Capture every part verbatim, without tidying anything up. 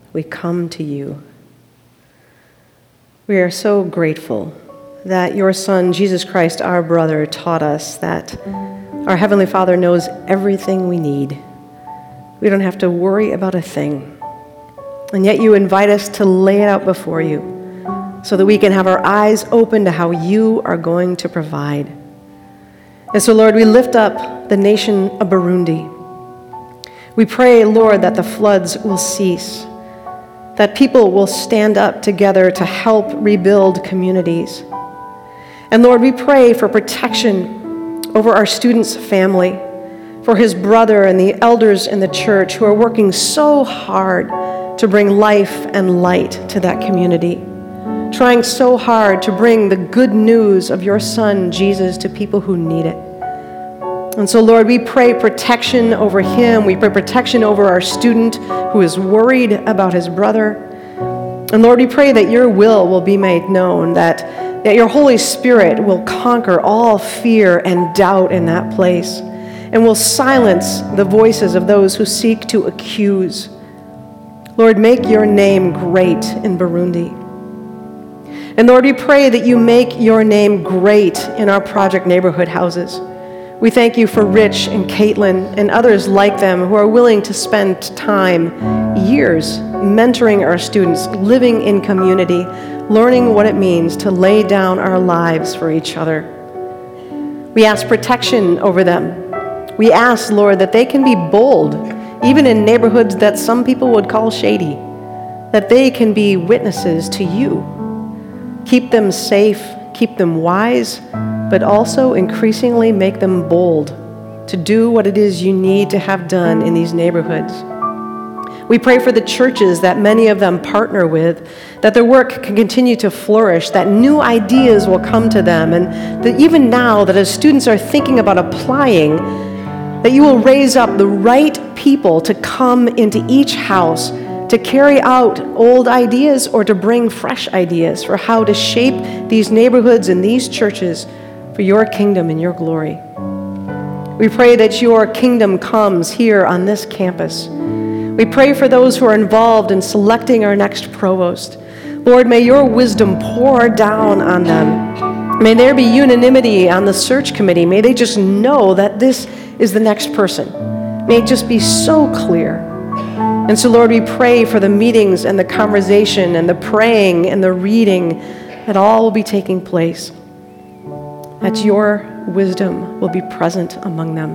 we come to you. We are so grateful that your Son, Jesus Christ, our brother, taught us that our Heavenly Father knows everything we need. We don't have to worry about a thing. And yet you invite us to lay it out before you so that we can have our eyes open to how you are going to provide. And so, Lord, we lift up the nation of Burundi. We pray, Lord, that the floods will cease, that people will stand up together to help rebuild communities. And Lord, we pray for protection over our student's family, for his brother and the elders in the church who are working so hard to bring life and light to that community, trying so hard to bring the good news of your Son, Jesus, to people who need it. And so, Lord, we pray protection over him. We pray protection over our student who is worried about his brother. And Lord, we pray that your will will be made known, that, that your Holy Spirit will conquer all fear and doubt in that place, and will silence the voices of those who seek to accuse. Lord, make your name great in Burundi. And Lord, we pray that you make your name great in our project neighborhood houses. We thank you for Rich and Caitlin and others like them who are willing to spend time, years, mentoring our students, living in community, learning what it means to lay down our lives for each other. We ask protection over them. We ask, Lord, that they can be bold, even in neighborhoods that some people would call shady, that they can be witnesses to you. Keep them safe, keep them wise, but also increasingly make them bold to do what it is you need to have done in these neighborhoods. We pray for the churches that many of them partner with, that their work can continue to flourish, that new ideas will come to them, and that even now that as students are thinking about applying, that you will raise up the right people to come into each house to carry out old ideas or to bring fresh ideas for how to shape these neighborhoods and these churches for your kingdom and your glory. We pray that your kingdom comes here on this campus. We pray for those who are involved in selecting our next provost. Lord, may your wisdom pour down on them. May there be unanimity on the search committee. May they just know that this is the next person. May it just be so clear. And so, Lord, we pray for the meetings and the conversation and the praying and the reading that all will be taking place, that your wisdom will be present among them.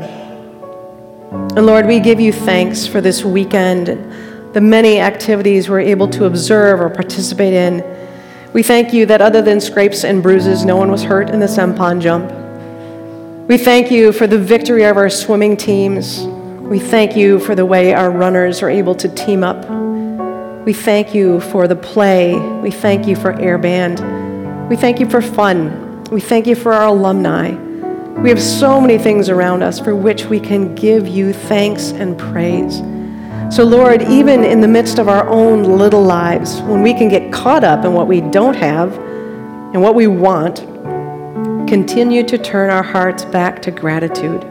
And Lord, we give you thanks for this weekend and the many activities we're able to observe or participate in. We thank you that other than scrapes and bruises, no one was hurt in the Sempon jump. We thank you for the victory of our swimming teams. We thank you for the way our runners are able to team up. We thank you for the play. We thank you for Air Band. We thank you for fun. We thank you for our alumni. We have so many things around us for which we can give you thanks and praise. So Lord, even in the midst of our own little lives, when we can get caught up in what we don't have and what we want, continue to turn our hearts back to gratitude.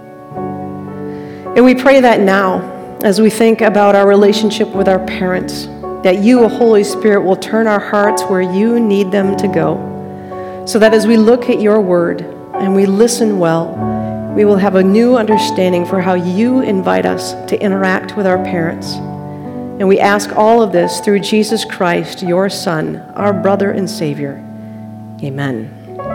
And we pray that now, as we think about our relationship with our parents, that you, Holy Spirit, will turn our hearts where you need them to go, so that as we look at your word and we listen well, we will have a new understanding for how you invite us to interact with our parents. And we ask all of this through Jesus Christ, your Son, our brother and Savior. Amen.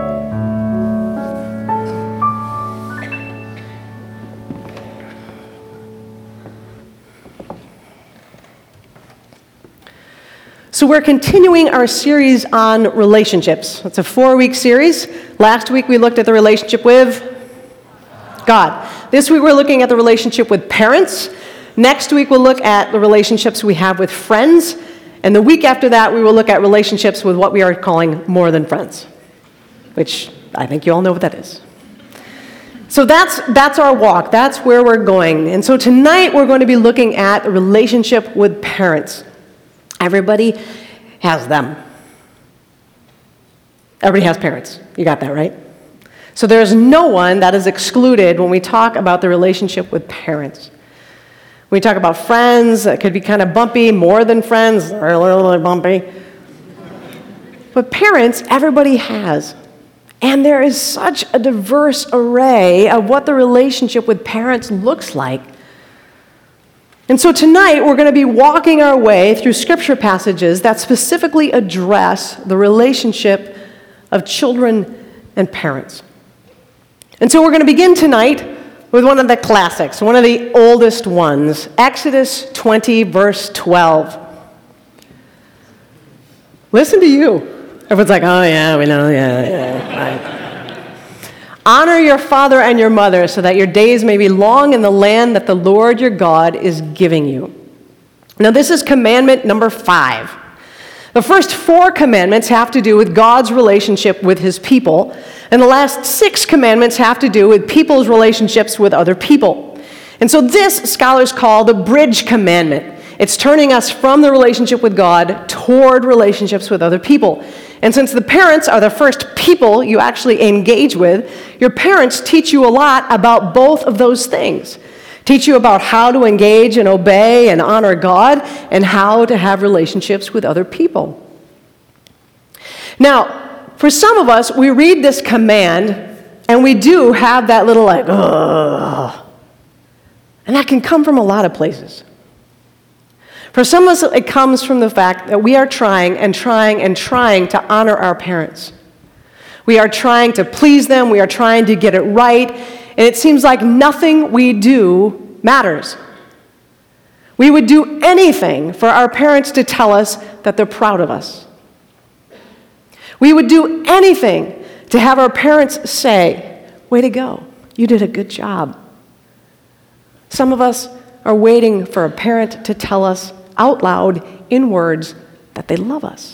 So we're continuing our series on relationships. It's a four-week series. Last week we looked at the relationship with God. This week we're looking at the relationship with parents. Next week we'll look at the relationships we have with friends. And the week after that we will look at relationships with what we are calling more than friends, which I think you all know what that is. So that's that's our walk. That's where we're going. And so tonight we're going to be looking at the relationship with parents. Everybody has them. Everybody has parents. You got that, right? So there's no one that is excluded when we talk about the relationship with parents. We talk about friends, that could be kind of bumpy, more than friends, really, really bumpy. But parents, everybody has. And there is such a diverse array of what the relationship with parents looks like. And so tonight, we're going to be walking our way through scripture passages that specifically address the relationship of children and parents. And so we're going to begin tonight with one of the classics, one of the oldest ones, Exodus twenty, verse twelve. Listen to you. Everyone's like, oh yeah, we know, yeah, yeah. Right. Honor your father and your mother so that your days may be long in the land that the Lord your God is giving you. Now this is commandment number five. The first four commandments have to do with God's relationship with his people, and the last six commandments have to do with people's relationships with other people. And so this, scholars call the bridge commandment. It's turning us from the relationship with God toward relationships with other people. And since the parents are the first people you actually engage with, your parents teach you a lot about both of those things. Teach you about how to engage and obey and honor God, and how to have relationships with other people. Now, for some of us, we read this command, and we do have that little like, ugh. And that can come from a lot of places. For some of us, it comes from the fact that we are trying and trying and trying to honor our parents. We are trying to please them. We are trying to get it right. And it seems like nothing we do matters. We would do anything for our parents to tell us that they're proud of us. We would do anything to have our parents say, way to go, you did a good job. Some of us are waiting for a parent to tell us out loud in words that they love us.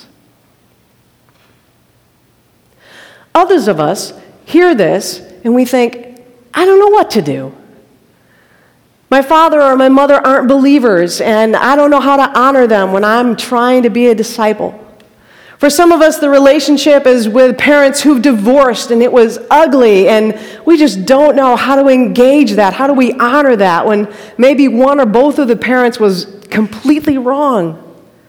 Others of us hear this and we think, I don't know what to do. My father or my mother aren't believers, and I don't know how to honor them when I'm trying to be a disciple. For some of us, the relationship is with parents who've divorced and it was ugly, and we just don't know how to engage that. How do we honor that when maybe one or both of the parents was completely wrong?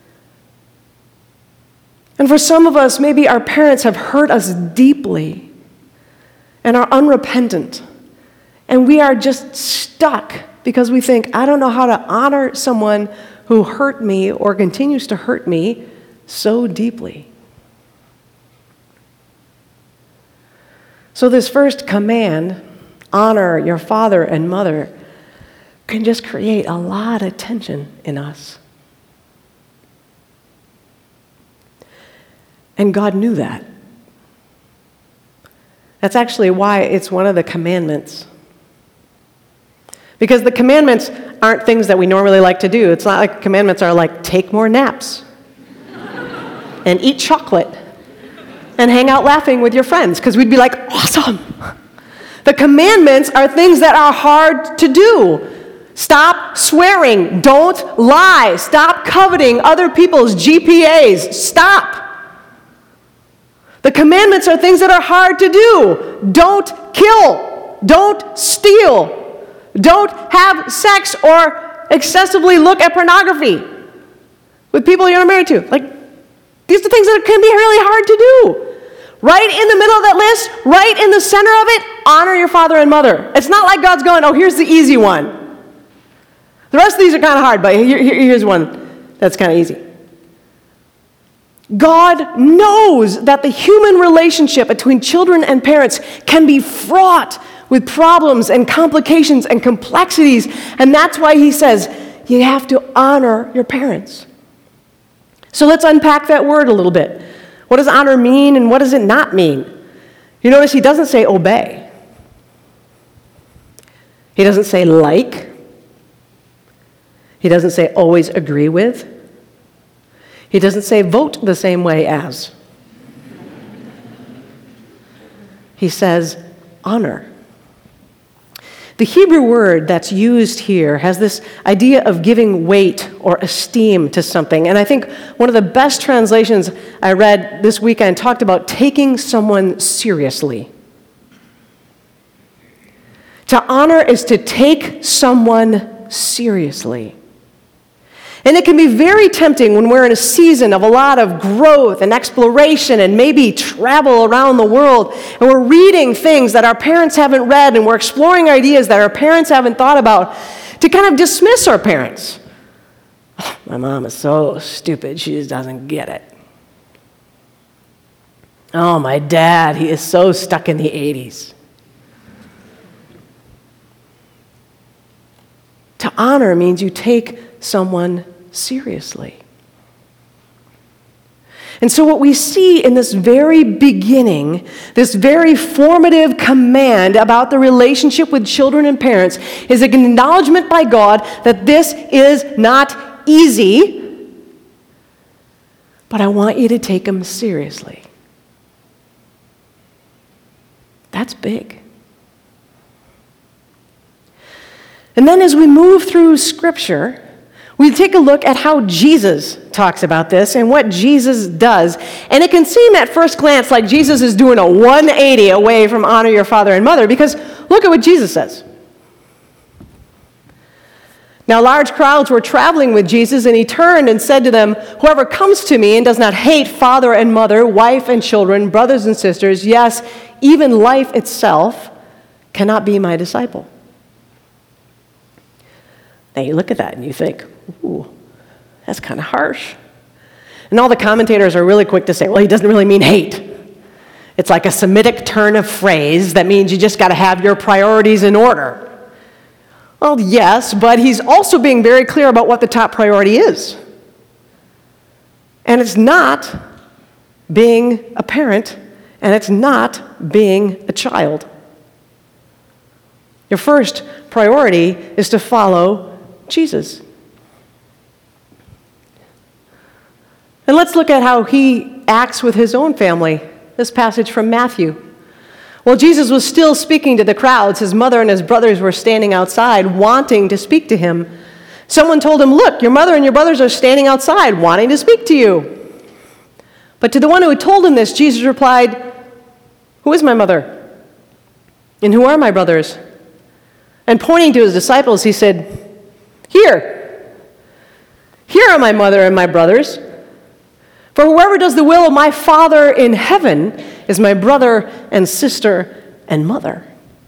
And for some of us, maybe our parents have hurt us deeply and are unrepentant, and we are just stuck because we think, I don't know how to honor someone who hurt me or continues to hurt me so deeply. So this first command, honor your father and mother, can just create a lot of tension in us. And God knew that. That's actually why it's one of the commandments. Because the commandments aren't things that we normally like to do. It's not like commandments are like, take more naps and eat chocolate and hang out laughing with your friends, because we'd be like, awesome. The commandments are things that are hard to do. Stop swearing. Don't lie. Stop coveting other people's G P As. Stop. The commandments are things that are hard to do. Don't kill. Don't steal. Don't have sex or excessively look at pornography with people you're not married to. Like, these are things that can be really hard to do. Right in the middle of that list, right in the center of it, honor your father and mother. It's not like God's going, oh, here's the easy one. The rest of these are kind of hard, but here, here, here's one that's kind of easy. God knows that the human relationship between children and parents can be fraught with problems and complications and complexities, and that's why he says you have to honor your parents. So let's unpack that word a little bit. What does honor mean, and what does it not mean? You notice he doesn't say obey. He doesn't say like. He doesn't say always agree with. He doesn't say vote the same way as. He says honor. The Hebrew word that's used here has this idea of giving weight or esteem to something. And I think one of the best translations I read this weekend talked about taking someone seriously. To honor is to take someone seriously. And it can be very tempting when we're in a season of a lot of growth and exploration and maybe travel around the world, and we're reading things that our parents haven't read, and we're exploring ideas that our parents haven't thought about, to kind of dismiss our parents. Oh, my mom is so stupid, she just doesn't get it. Oh, my dad, he is so stuck in the eighties. To honor means you take someone seriously. And so what we see in this very beginning, this very formative command about the relationship with children and parents, is an acknowledgement by God that this is not easy, but I want you to take them seriously. That's big. And then as we move through Scripture, we take a look at how Jesus talks about this and what Jesus does. And it can seem at first glance like Jesus is doing a one eighty away from honor your father and mother, because look at what Jesus says. Now large crowds were traveling with Jesus, and he turned and said to them, "Whoever comes to me and does not hate father and mother, wife and children, brothers and sisters, yes, even life itself, cannot be my disciple." Now you look at that and you think, ooh, that's kind of harsh. And all the commentators are really quick to say, well, he doesn't really mean hate. It's like a Semitic turn of phrase that means you just got to have your priorities in order. Well, yes, but he's also being very clear about what the top priority is. And it's not being a parent, and it's not being a child. Your first priority is to follow Jesus. And let's look at how he acts with his own family. This passage from Matthew. While Jesus was still speaking to the crowds, his mother and his brothers were standing outside wanting to speak to him. Someone told him, "Look, your mother and your brothers are standing outside wanting to speak to you." But to the one who had told him this, Jesus replied, "Who is my mother? And who are my brothers?" And pointing to his disciples, he said, Here, here are my mother and my brothers. For whoever does the will of my Father in heaven is my brother and sister and mother.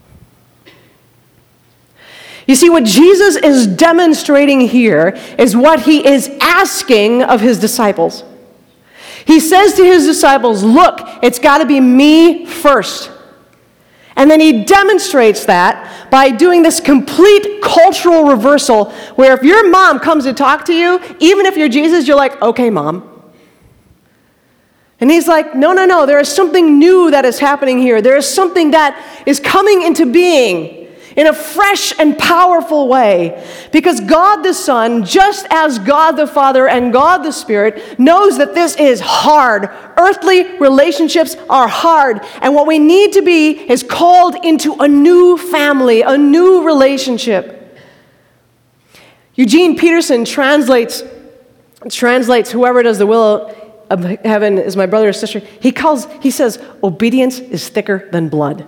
You see, what Jesus is demonstrating here is what he is asking of his disciples. He says to his disciples, look, it's got to be me first. And then he demonstrates that by doing this complete cultural reversal where if your mom comes to talk to you, even if you're Jesus, you're like, okay, mom. And he's like, no, no, no, there is something new that is happening here. There is something that is coming into being in a fresh and powerful way. Because God the Son, just as God the Father and God the Spirit, knows that this is hard. Earthly relationships are hard. And what we need to be is called into a new family, a new relationship. Eugene Peterson translates, translates whoever does the will of heaven is my brother or sister. He calls, he says, obedience is thicker than blood.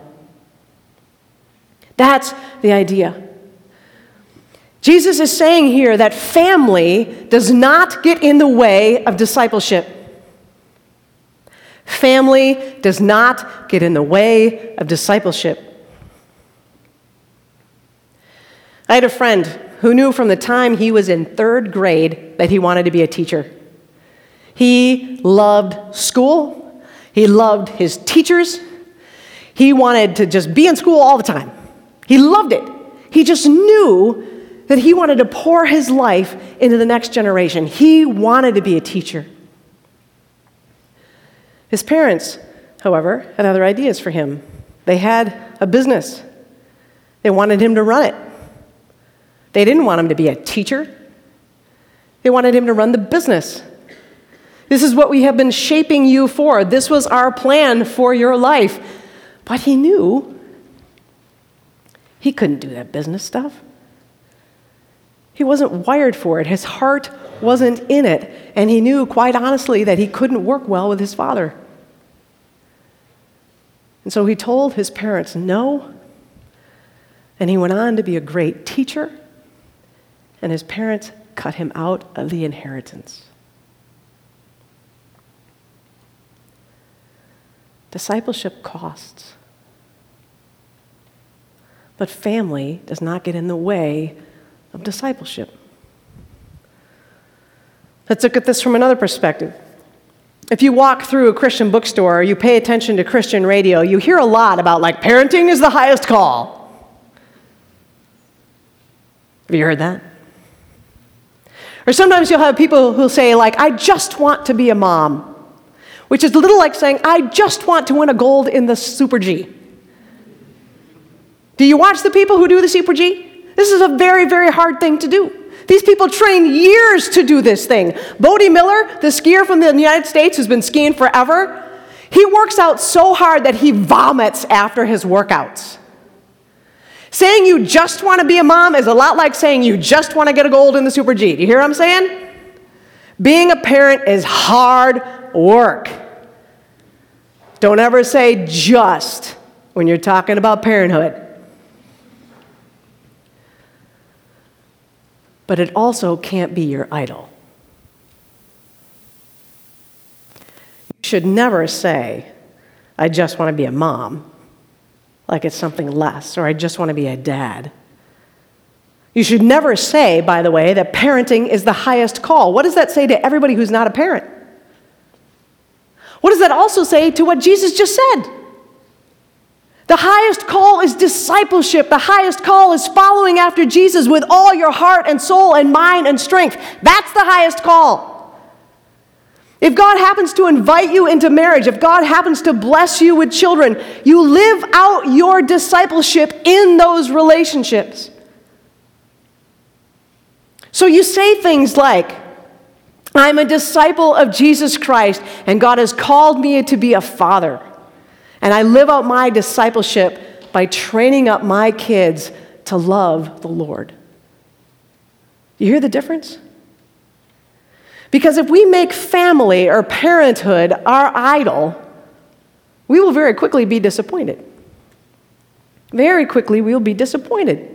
That's the idea. Jesus is saying here that family does not get in the way of discipleship. Family does not get in the way of discipleship. I had a friend who knew from the time he was in third grade that he wanted to be a teacher. He loved school. He loved his teachers. He wanted to just be in school all the time. He loved it. He just knew that he wanted to pour his life into the next generation. He wanted to be a teacher. His parents, however, had other ideas for him. They had a business. They wanted him to run it. They didn't want him to be a teacher. They wanted him to run the business. This is what we have been shaping you for. This was our plan for your life. But he knew he couldn't do that business stuff. He wasn't wired for it. His heart wasn't in it. And he knew, quite honestly, that he couldn't work well with his father. And so he told his parents no. And he went on to be a great teacher and his parents cut him out of the inheritance. Discipleship costs. But family does not get in the way of discipleship. Let's look at this from another perspective. If you walk through a Christian bookstore or you pay attention to Christian radio, you hear a lot about, like, parenting is the highest call. Have you heard that? Or sometimes you'll have people who'll say, like, I just want to be a mom, which is a little like saying, I just want to win a gold in the Super G. Do you watch the people who do the Super G? This is a very, very hard thing to do. These people train years to do this thing. Bodie Miller, the skier from the United States who's been skiing forever, he works out so hard that he vomits after his workouts. Saying you just want to be a mom is a lot like saying you just want to get a gold in the Super G. Do you hear what I'm saying? Being a parent is hard work. Don't ever say just when you're talking about parenthood. But it also can't be your idol. You should never say, I just want to be a mom, like it's something less, or I just want to be a dad. You should never say, by the way, that parenting is the highest call. What does that say to everybody who's not a parent? What does that also say to what Jesus just said? The highest call is discipleship. The highest call is following after Jesus with all your heart and soul and mind and strength. That's the highest call. If God happens to invite you into marriage, if God happens to bless you with children, you live out your discipleship in those relationships. So you say things like, I'm a disciple of Jesus Christ, and God has called me to be a father. And I live out my discipleship by training up my kids to love the Lord. You hear the difference? Because if we make family or parenthood our idol, we will very quickly be disappointed. Very quickly we will be disappointed.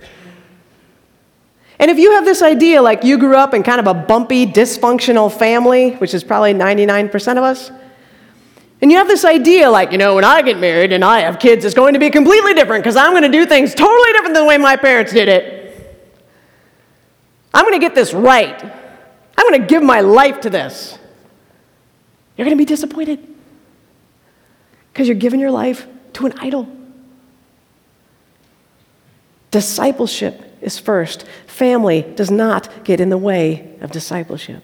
And if you have this idea, like you grew up in kind of a bumpy, dysfunctional family, which is probably ninety-nine percent of us, and you have this idea like, you know, when I get married and I have kids, it's going to be completely different because I'm going to do things totally different than the way my parents did it. I'm going to get this right. I'm going to give my life to this. You're going to be disappointed because you're giving your life to an idol. Discipleship is first. Family does not get in the way of discipleship.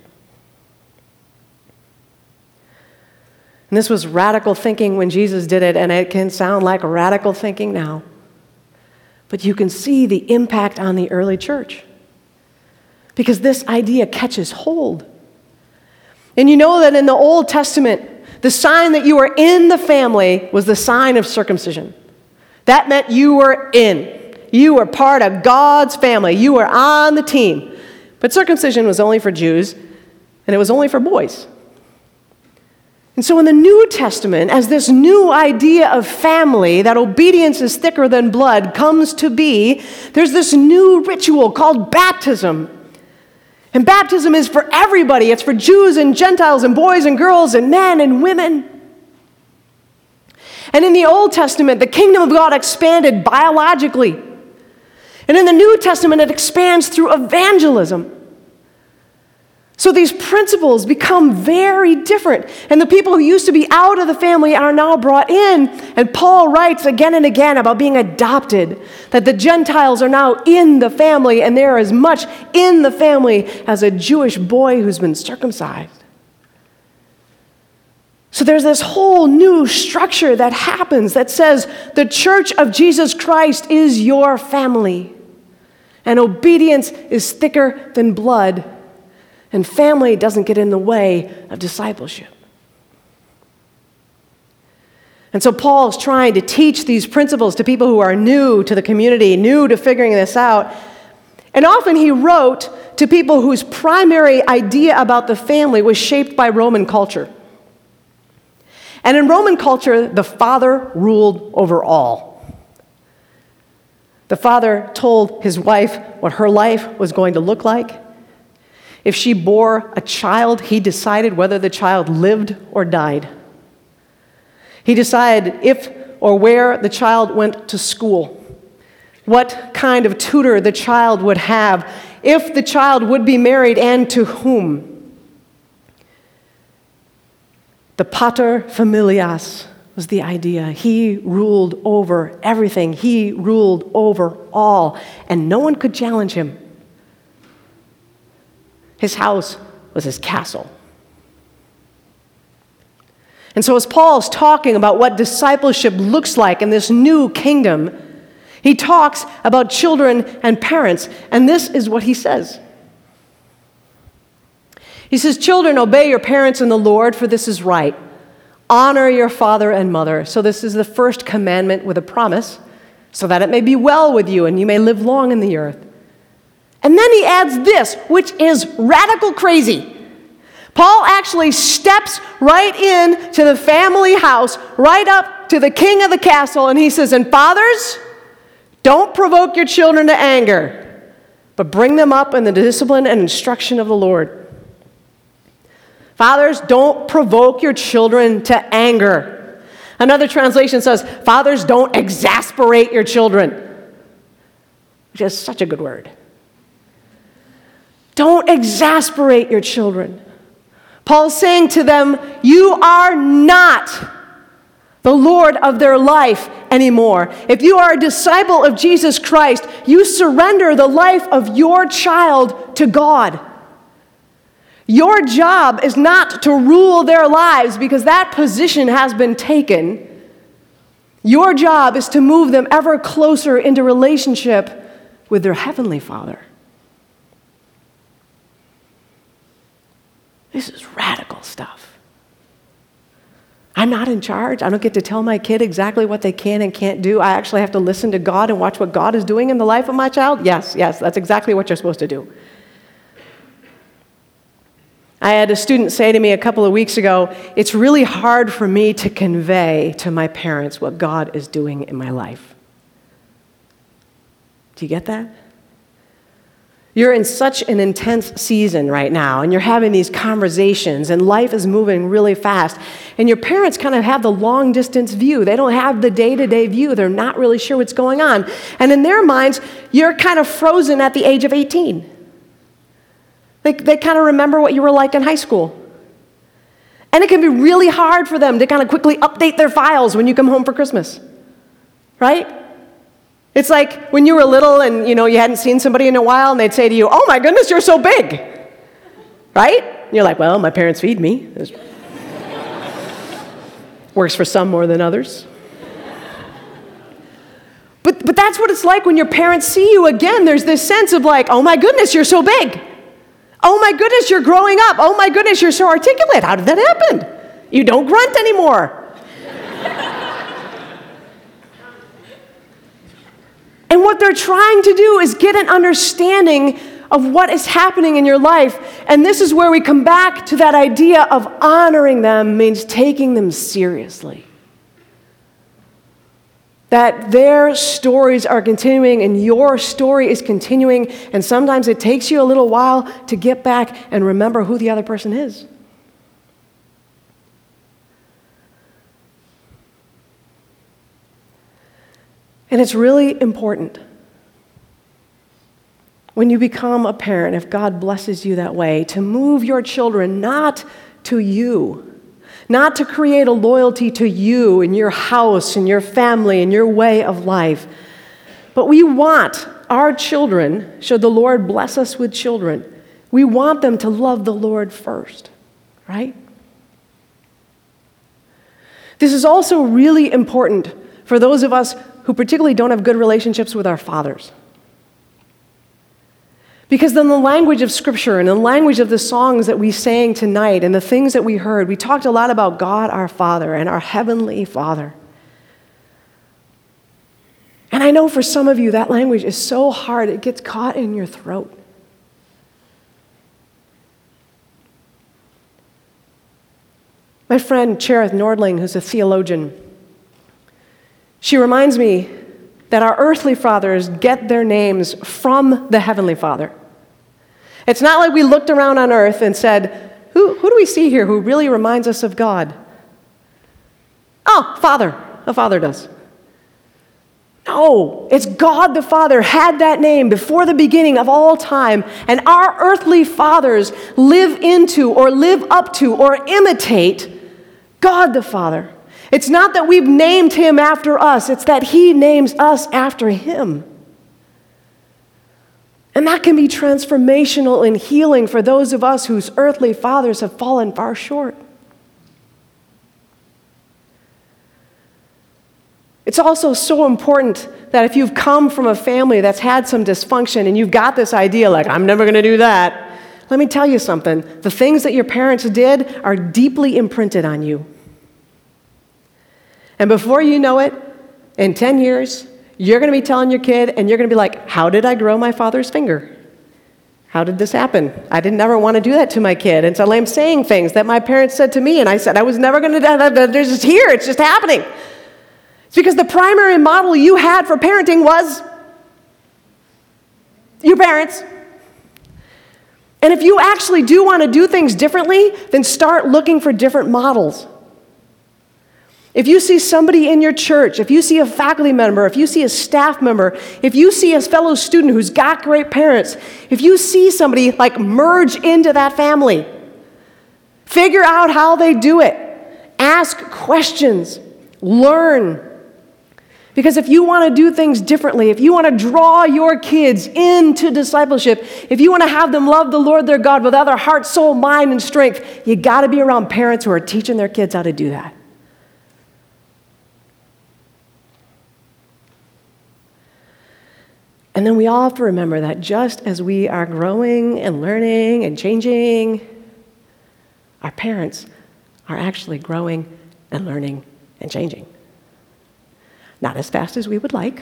And this was radical thinking when Jesus did it, and it can sound like radical thinking now. But you can see the impact on the early church because this idea catches hold. And you know that in the Old Testament, the sign that you were in the family was the sign of circumcision. That meant you were in. You were part of God's family. You were on the team. But circumcision was only for Jews, and it was only for boys. And so in the New Testament, as this new idea of family, that obedience is thicker than blood, comes to be, there's this new ritual called baptism. And baptism is for everybody. It's for Jews and Gentiles and boys and girls and men and women. And in the Old Testament, the kingdom of God expanded biologically. And in the New Testament, it expands through evangelism. So these principles become very different. And the people who used to be out of the family are now brought in. And Paul writes again and again about being adopted, that the Gentiles are now in the family, and they're as much in the family as a Jewish boy who's been circumcised. So there's this whole new structure that happens that says the church of Jesus Christ is your family. And obedience is thicker than blood. And family doesn't get in the way of discipleship. And so Paul's trying to teach these principles to people who are new to the community, new to figuring this out. And often he wrote to people whose primary idea about the family was shaped by Roman culture. And in Roman culture, the father ruled over all. The father told his wife what her life was going to look like. If she bore a child, he decided whether the child lived or died. He decided if or where the child went to school, what kind of tutor the child would have, if the child would be married, and to whom. The pater familias was the idea. He ruled over everything. He ruled over all, and no one could challenge him. His house was his castle. And so as Paul's talking about what discipleship looks like in this new kingdom, he talks about children and parents, and this is what he says. He says, "Children, obey your parents in the Lord, for this is right. Honor your father and mother." So this is the first commandment with a promise, so that it may be well with you and you may live long in the earth. And then he adds this, which is radical crazy. Paul actually steps right in to the family house, right up to the king of the castle, and he says, "And fathers, don't provoke your children to anger, but bring them up in the discipline and instruction of the Lord." Fathers, don't provoke your children to anger. Another translation says, "Fathers, don't exasperate your children," which is such a good word. Don't exasperate your children. Paul's saying to them, you are not the Lord of their life anymore. If you are a disciple of Jesus Christ, you surrender the life of your child to God. Your job is not to rule their lives because that position has been taken. Your job is to move them ever closer into relationship with their Heavenly Father. This is radical stuff. I'm not in charge. I don't get to tell my kid exactly what they can and can't do. I actually have to listen to God and watch what God is doing in the life of my child. Yes, yes, that's exactly what you're supposed to do. I had a student say to me a couple of weeks ago, "It's really hard for me to convey to my parents what God is doing in my life." Do you get that? You're in such an intense season right now, and you're having these conversations, and life is moving really fast. And your parents kind of have the long-distance view. They don't have the day-to-day view. They're not really sure what's going on. And in their minds, you're kind of frozen at the age of eighteen. They, they kind of remember what you were like in high school. And it can be really hard for them to kind of quickly update their files when you come home for Christmas, right? It's like when you were little and, you know, you hadn't seen somebody in a while and they'd say to you, "Oh my goodness, you're so big," right? And you're like, "Well, my parents feed me." Works for some more than others. But, but that's what it's like when your parents see you again. There's this sense of like, "Oh my goodness, you're so big. Oh my goodness, you're growing up. Oh my goodness, you're so articulate. How did that happen? You don't grunt anymore." And what they're trying to do is get an understanding of what is happening in your life. And this is where we come back to that idea of honoring them means taking them seriously. That their stories are continuing and your story is continuing, and sometimes it takes you a little while to get back and remember who the other person is. And it's really important when you become a parent, if God blesses you that way, to move your children not to you, not to create a loyalty to you and your house and your family and your way of life, but we want our children, should the Lord bless us with children, we want them to love the Lord first, right? This is also really important for those of us who particularly don't have good relationships with our fathers. Because in the language of Scripture and in the language of the songs that we sang tonight and the things that we heard, we talked a lot about God our Father and our Heavenly Father. And I know for some of you that language is so hard, it gets caught in your throat. My friend Cherith Nordling, who's a theologian, she reminds me that our earthly fathers get their names from the Heavenly Father. It's not like we looked around on earth and said, who, who do we see here who really reminds us of God? Oh, Father. A father does. No, it's God the Father had that name before the beginning of all time, and our earthly fathers live into or live up to or imitate God the Father. It's not that we've named him after us, it's that he names us after him. And that can be transformational and healing for those of us whose earthly fathers have fallen far short. It's also so important that if you've come from a family that's had some dysfunction and you've got this idea like, I'm never going to do that, let me tell you something. The things that your parents did are deeply imprinted on you. And before you know it, in ten years, you're going to be telling your kid and you're going to be like, how did I grow my father's finger? How did this happen? I didn't ever want to do that to my kid. And so I'm saying things that my parents said to me and I said, I was never going to do that. They're just here. It's just happening. It's because the primary model you had for parenting was your parents. And if you actually do want to do things differently, then start looking for different models. If you see somebody in your church, if you see a faculty member, if you see a staff member, if you see a fellow student who's got great parents, if you see somebody like merge into that family, figure out how they do it. Ask questions. Learn. Because if you want to do things differently, if you want to draw your kids into discipleship, if you want to have them love the Lord their God with all their heart, soul, mind, and strength, you got to be around parents who are teaching their kids how to do that. And then we all have to remember that just as we are growing and learning and changing, our parents are actually growing and learning and changing. Not as fast as we would like,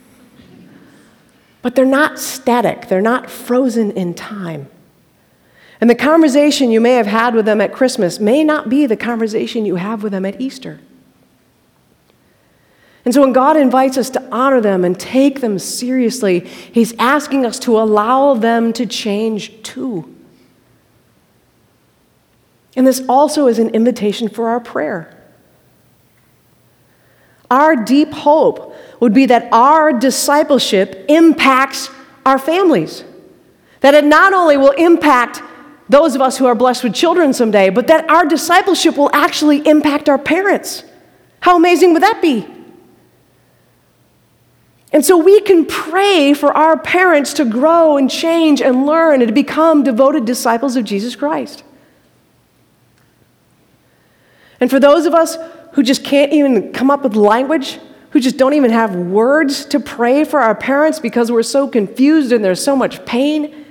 but they're not static. They're not frozen in time. And the conversation you may have had with them at Christmas may not be the conversation you have with them at Easter. And so when God invites us to honor them and take them seriously, he's asking us to allow them to change too. And this also is an invitation for our prayer. Our deep hope would be that our discipleship impacts our families. That it not only will impact those of us who are blessed with children someday, but that our discipleship will actually impact our parents. How amazing would that be? And so we can pray for our parents to grow and change and learn and to become devoted disciples of Jesus Christ. And for those of us who just can't even come up with language, who just don't even have words to pray for our parents because we're so confused and there's so much pain,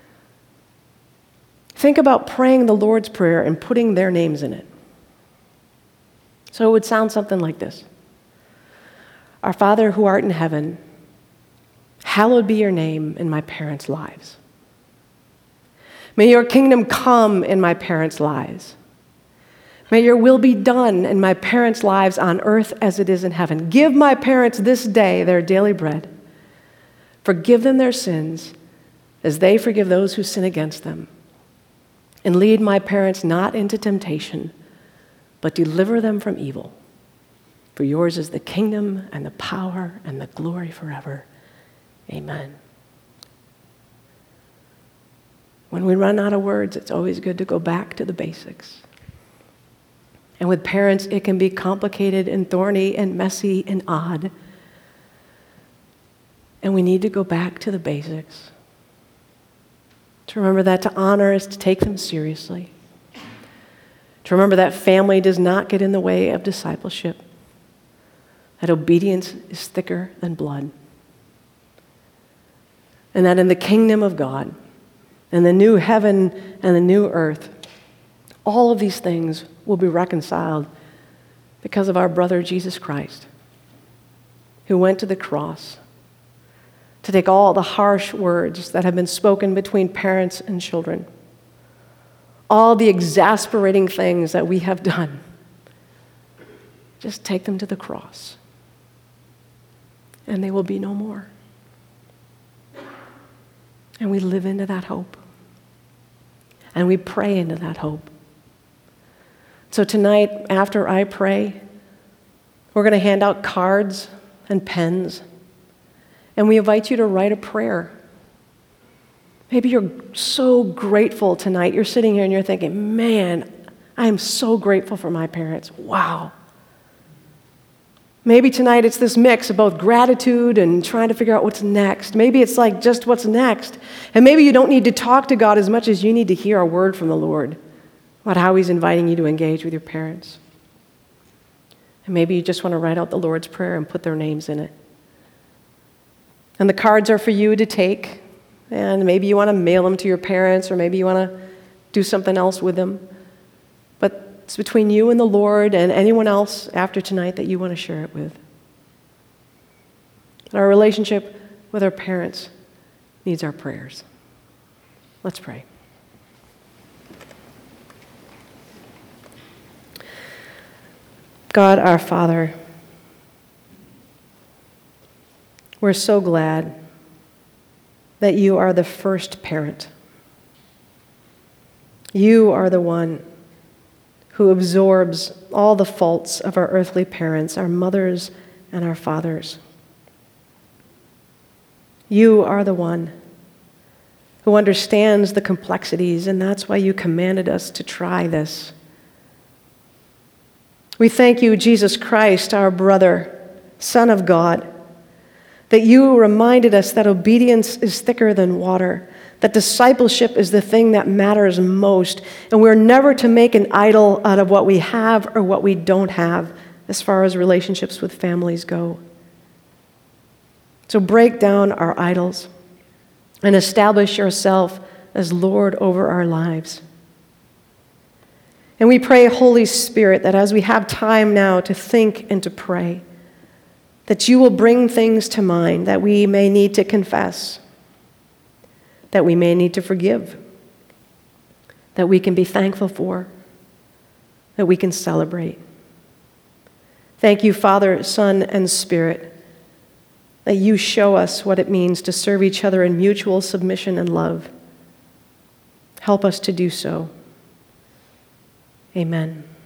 think about praying the Lord's Prayer and putting their names in it. So it would sound something like this. Our Father who art in heaven, hallowed be your name in my parents' lives. May your kingdom come in my parents' lives. May your will be done in my parents' lives on earth as it is in heaven. Give my parents this day their daily bread. Forgive them their sins as they forgive those who sin against them. And lead my parents not into temptation, but deliver them from evil. For yours is the kingdom and the power and the glory forever. Amen. When we run out of words, it's always good to go back to the basics. And with parents, it can be complicated and thorny and messy and odd. And we need to go back to the basics. To remember that to honor is to take them seriously. To remember that family does not get in the way of discipleship. That obedience is thicker than blood. And that in the kingdom of God, in the new heaven and the new earth, all of these things will be reconciled because of our brother Jesus Christ, who went to the cross to take all the harsh words that have been spoken between parents and children, all the exasperating things that we have done, just take them to the cross and they will be no more. And we live into that hope. And we pray into that hope. So tonight, after I pray, we're going to hand out cards and pens, and we invite you to write a prayer. Maybe you're so grateful tonight. You're sitting here and you're thinking, man, I am so grateful for my parents. Wow. Maybe tonight it's this mix of both gratitude and trying to figure out what's next. Maybe it's like just what's next. And maybe you don't need to talk to God as much as you need to hear a word from the Lord about how He's inviting you to engage with your parents. And maybe you just want to write out the Lord's Prayer and put their names in it. And the cards are for you to take. And maybe you want to mail them to your parents, or maybe you want to do something else with them. But it's between you and the Lord and anyone else after tonight that you want to share it with. Our relationship with our parents needs our prayers. Let's pray. God, our Father, we're so glad that you are the first parent. You are the one who absorbs all the faults of our earthly parents, our mothers and our fathers. You are the one who understands the complexities, and that's why you commanded us to try this. We thank you, Jesus Christ, our brother, Son of God, that you reminded us that obedience is thicker than water, that discipleship is the thing that matters most, and we're never to make an idol out of what we have or what we don't have as far as relationships with families go. So break down our idols and establish yourself as Lord over our lives. And we pray, Holy Spirit, that as we have time now to think and to pray, that you will bring things to mind that we may need to confess, that we may need to forgive, that we can be thankful for, that we can celebrate. Thank you, Father, Son, and Spirit, that you show us what it means to serve each other in mutual submission and love. Help us to do so. Amen.